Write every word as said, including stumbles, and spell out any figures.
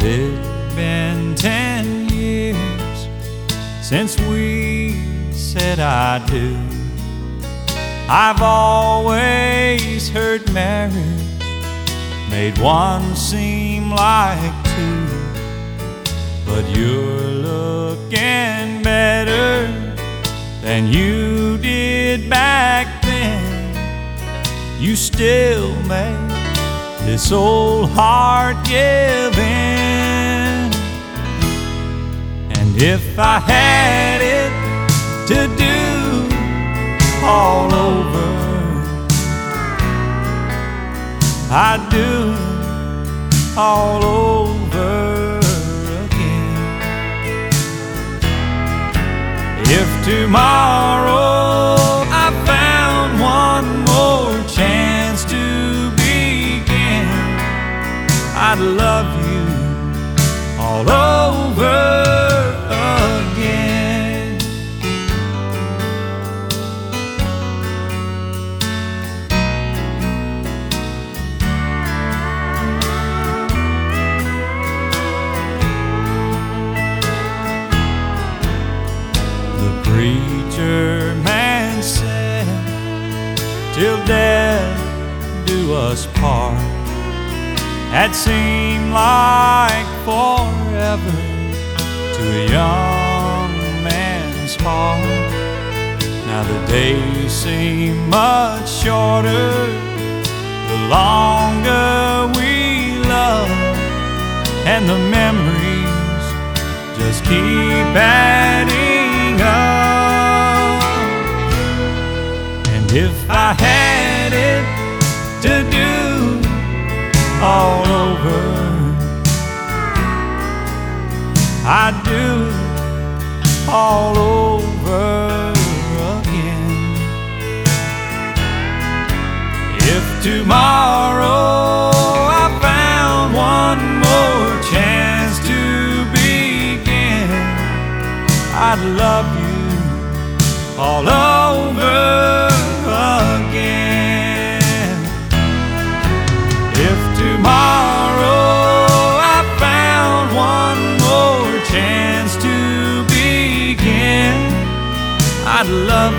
it's been ten years since we said I do. I've always heard marriage made one seem like two, but you're looking better than you did back then. You still make this old heart give in. And if I had it to do all over, I'd do it all over again. If tomorrow I found one more chance to begin, I'd love you all over again. The preacher man said, till death do us part. That seemed like forever to a young man's heart. Now the days seem much shorter the longer we love, and the memories just keep adding up. And if I had it to do all over, I'd do it all over again. If tomorrow I found one more chance to begin, I'd love you all over again. If tomorrow I found one more chance to begin, I'd love